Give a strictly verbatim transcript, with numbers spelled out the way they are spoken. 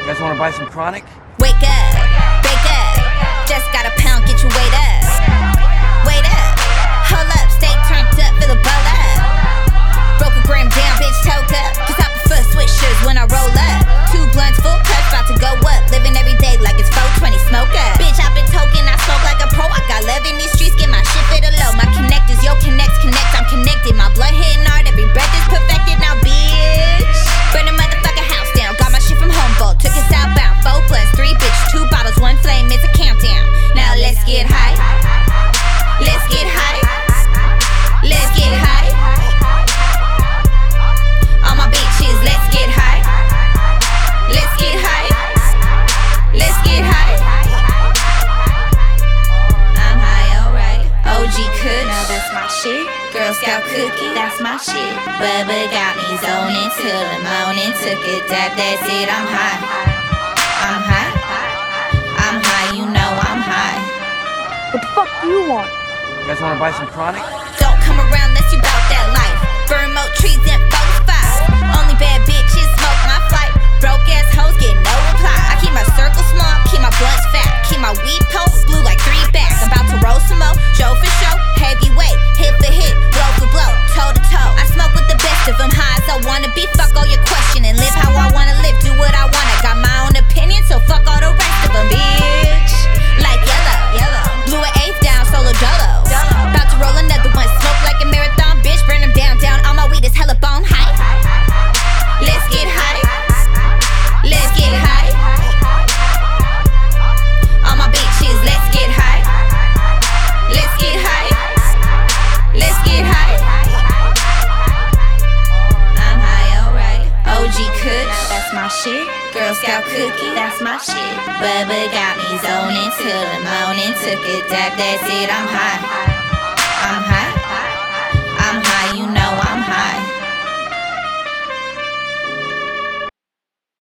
You guys wanna buy some Chronic? Wake up, wake up. Just got a pound, get your weight up. Wait up, hold up, stay turned up, feel a bowl up. Broke a gram down, bitch, toke up. Cause I prefer swishers when I roll up. Two blunts, full cuts, about to go up. Living every day like it's four twenty, smoke up. Bitch, I've been token, I smoke like a pro. I got love in these streets, get my shit fit a low. My connect is yo connects, connect, I'm connected. My blood hitting hard, every breath is perfected. Now, bitch, burn the motherfucking house down. Got my shit from Humboldt, took it southbound. Four plus three, bitch, two bottles, one flame, it's a countdown. Now let's get high. Let's get high. Let's get high. All my bitches, let's get high. Let's get high. Let's get high. I'm high, alright. O G Kush, now that's my shit. Girl Scout cookie, that's my shit. Bubba got me zoning till the morning. Took a dab, that's it, I'm high. I'm high. I'm high, you know I'm high. What the fuck do you want? You guys wanna buy some Chronic? Don't come around unless you bout that life. Burn more trees than folks five. Only bad bitches smoke my flight. Broke ass hoes get no reply. I keep my circle small, keep my blunts fat. Keep my weed post blue like three bags. I'm about to roll some more, Joe for show. Heavyweight, hit for hit, blow for blow, toe to toe. I smoke with the best of them, high as I wanna be. Fuck all your questioning, live how I wanna live, do what I wanna. Got my own opinion, so fuck all the rest of them, bitch. Like yellow, yellow. Blew an eighth down, solo dolo. About to roll another one, smoke like a marathon, bitch. Burn them down, down. All my weed is hella bone high. Let's get high. Let's get high. All my bitches, let's get high. Let's get high. Let's get high. I'm high, alright. O G Kush, that's my shit. Girl Scout cookie, that's my shit. Bubba got me zoning till the morning. Took a dab, that's it, I'm high.